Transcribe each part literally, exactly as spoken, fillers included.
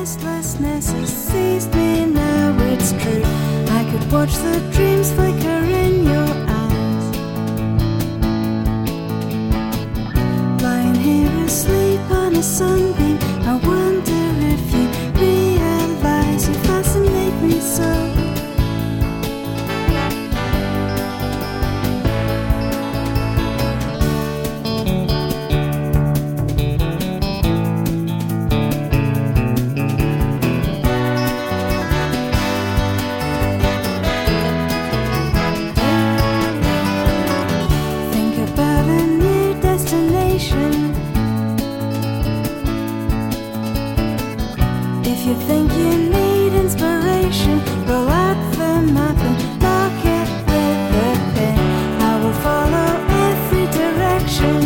restlessness has seized me, now it's true. I could watch the dreams flicker in your eyes. Lying here asleep on a sunbeam, I wonder if you realize you fascinate me so. If you think you need inspiration, roll out the map and mark it with a pen. I will follow every direction.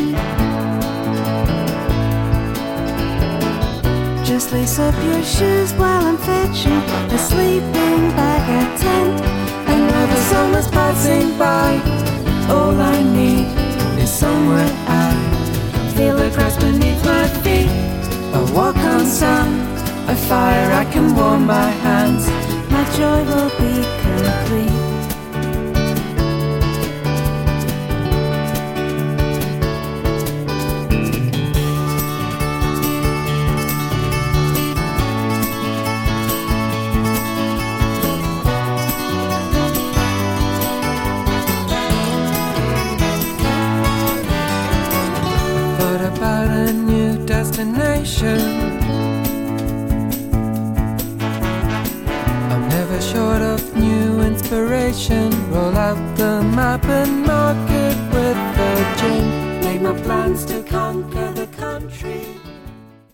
Just lace up your shoes while I'm fetching a sleeping bag, a tent. Another summer's passing by. All I need is somewhere out. Feel the grass beneath my feet. A walk on sun, a fire I can warm my hands. My joy will be complete. Thought about a new destination. Short of new inspiration, roll out the map and mark it with a chain. Made my plans to conquer the country.